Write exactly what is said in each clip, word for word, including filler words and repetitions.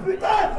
putain!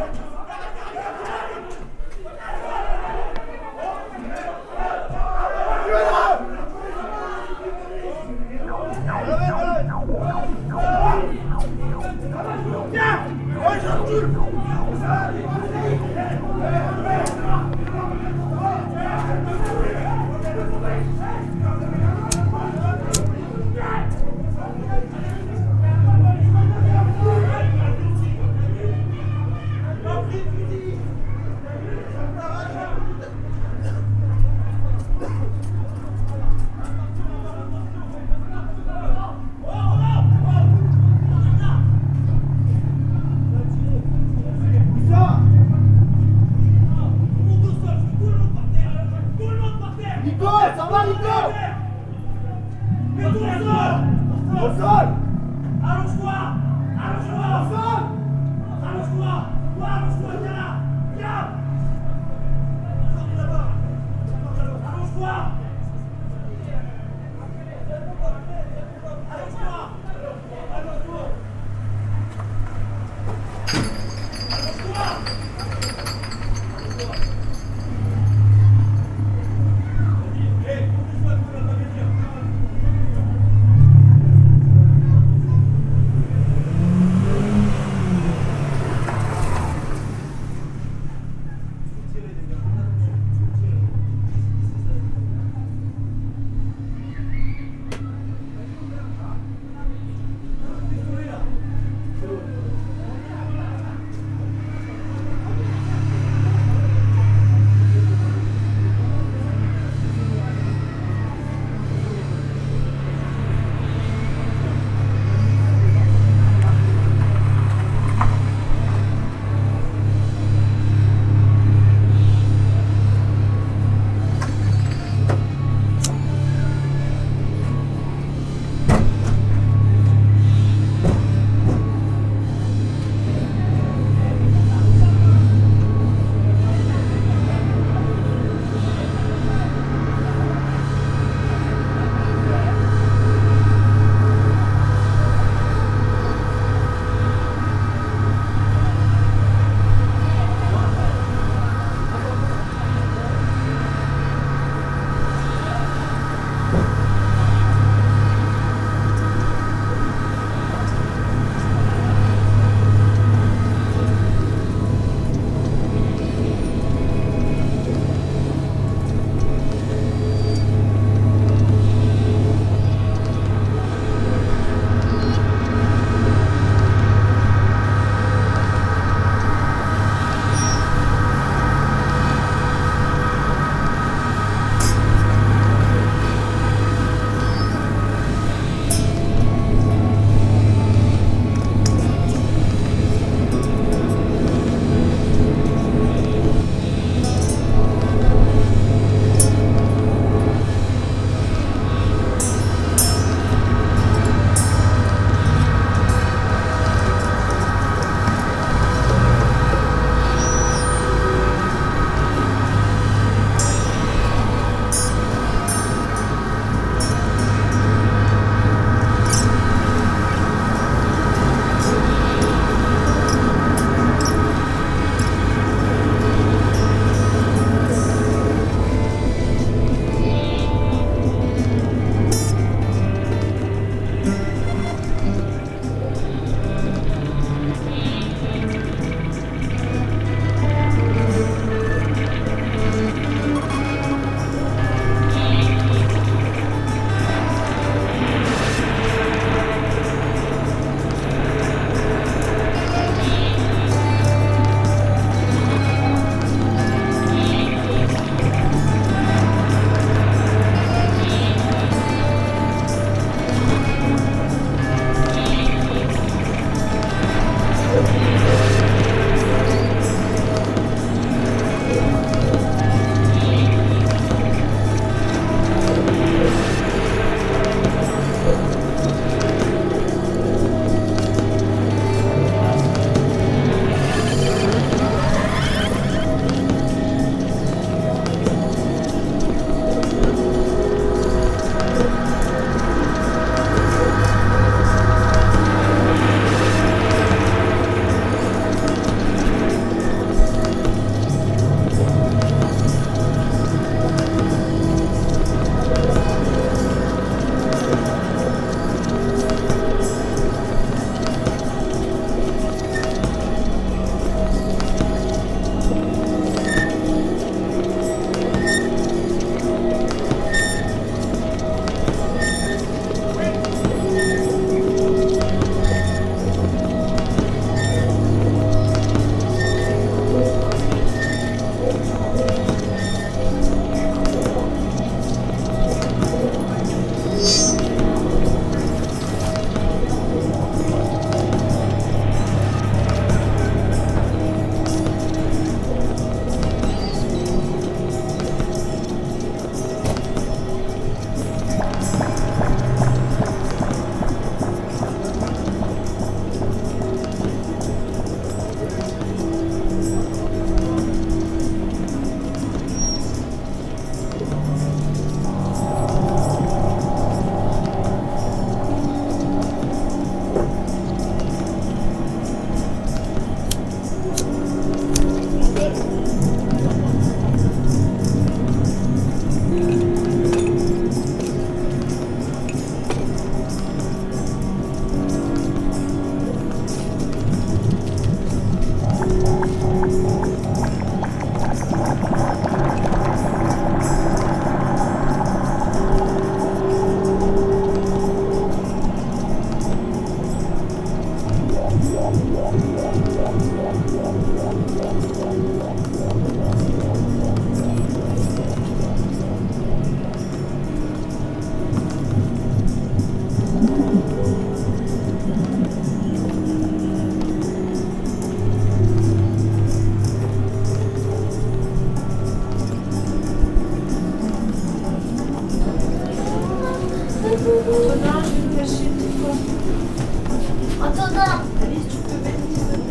Antonin, je vais me cacher une fois. Antonin! Alice, tu peux mettre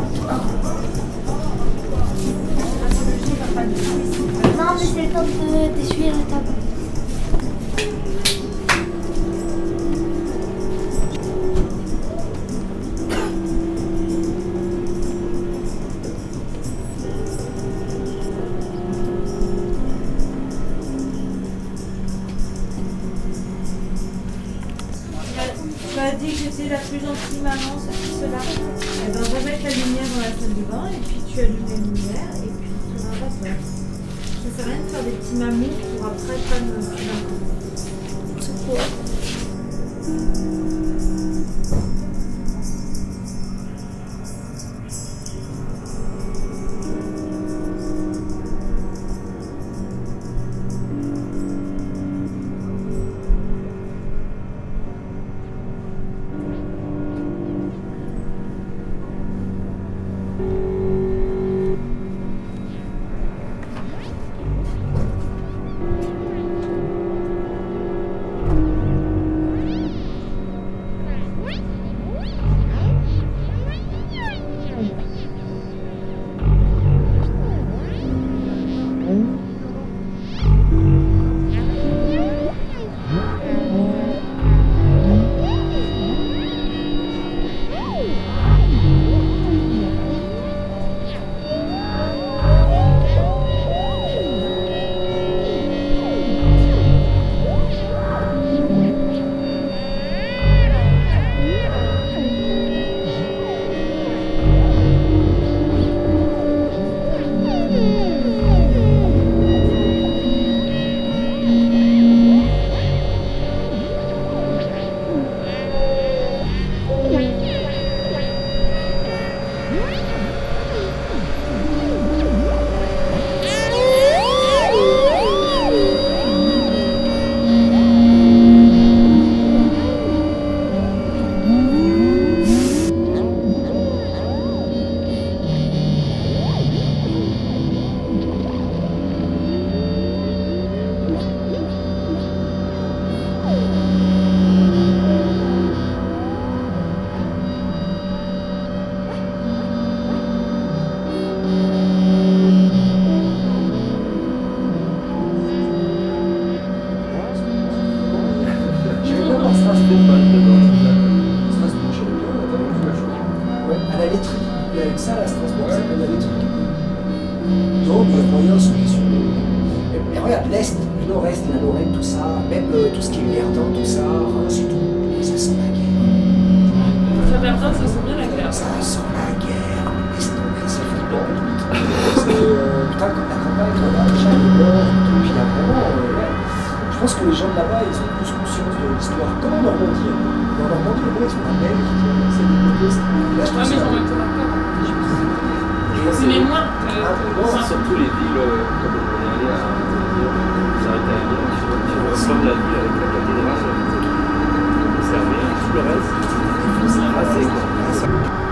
la va pas du tout ici. Non, mais c'est le temps de- d'essuyer la table. Tu m'as dit que j'étais la plus gentille maman, ceci, cela. Eh ben, on va mettre la lumière dans la salle de bain et puis tu allumes les lumières et puis tu vas pas faire. Ça sert à rien de faire des petits mammouths pour après pas me faire. C'est quoi? À la laiterie. Il y a ça à Strasbourg, ça s'appelle la laiterie. Donc, les moyens sont sur les. Mais regarde, l'Est, le Nord-Est, la Lorraine, tout ça, même euh, tout ce qui est Verdun, tout ça, c'est tout. Ça sent la guerre. Ça Verdun, ça sent bien la guerre. Ça sent la guerre. Laisse tomber, c'est flippant. C'est. Euh, putain, quand la campagne, quand la chaîne est morte, et puis là, vraiment, euh, ouais. Je pense que les gens de là-bas, ils ont plus conscience de l'histoire. Comme en Normandie. Hein. En Normandie, les mecs, ils sont un bel qui c'est des côtés. Là, je trouve Ouais, mais ça. j'en ai c'est les moins. Surtout les villes, euh, comme on est allé à s'arrêter à Lyon, tu vois, tu vois comme la ville avec la cathédrale conservée, tout le reste, c'est rasé quoi.